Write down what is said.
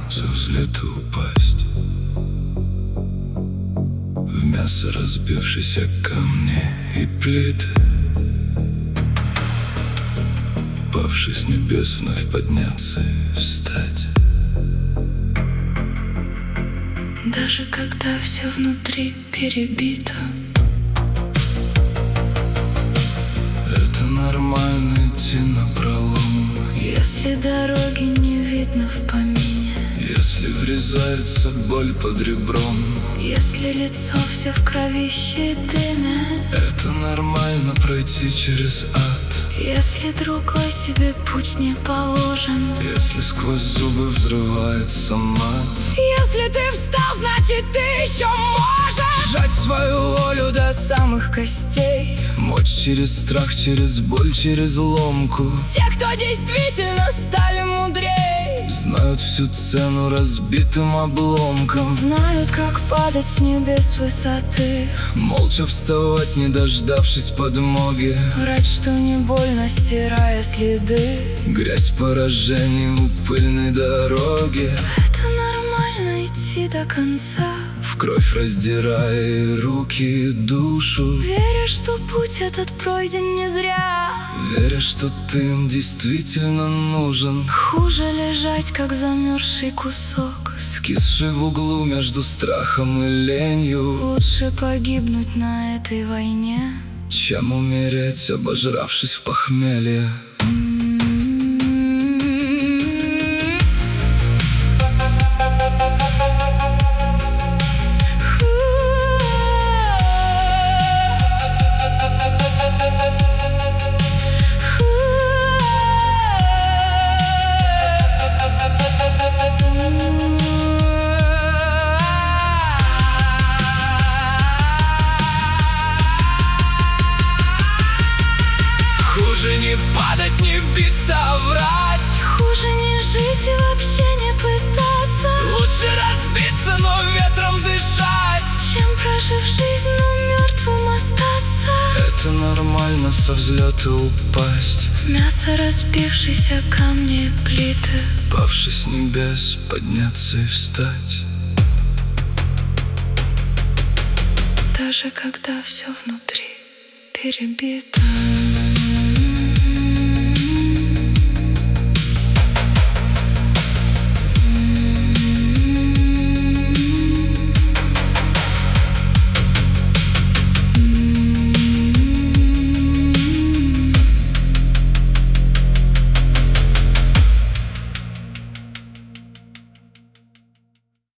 со взлета упасть в мясо разбившиеся камни и плиты, павший с небес вновь подняться и встать. Даже когда все внутри перебито, это нормально идти напролом, если дороги не видно в помине, если врезается боль под ребром, если лицо все в кровище и дыме, это нормально пройти через ад, если другой тебе путь не положен, если сквозь зубы взрывается мат. если ты встал, значит ты еще можешь Сжать свою волю до самых костей, мочь через страх, через боль, через ломку. Те, кто действительно стали мудрей, знают всю цену разбитым обломкам, знают, как падать с небес высоты, молча вставать, не дождавшись подмоги, врать, что не больно, стирая следы. грязь поражений у пыльной дороги, Это нормально идти до конца, в кровь раздирая руки и душу, веря, что путь этот пройден не зря. веря, что ты им действительно нужен, Хуже лежать, как замерзший кусок, скисший в углу между страхом и ленью, лучше погибнуть на этой войне, чем умереть, обожравшись в похмелье. Хуже не падать, не биться, а врать. хуже не жить и вообще не пытаться, Лучше разбиться, но ветром дышать, чем прожив жизнь, но мертвым остаться. это нормально со взлета упасть, В мясо разбившиеся камни и плиты, павший с небес подняться и встать. даже когда все внутри перебито.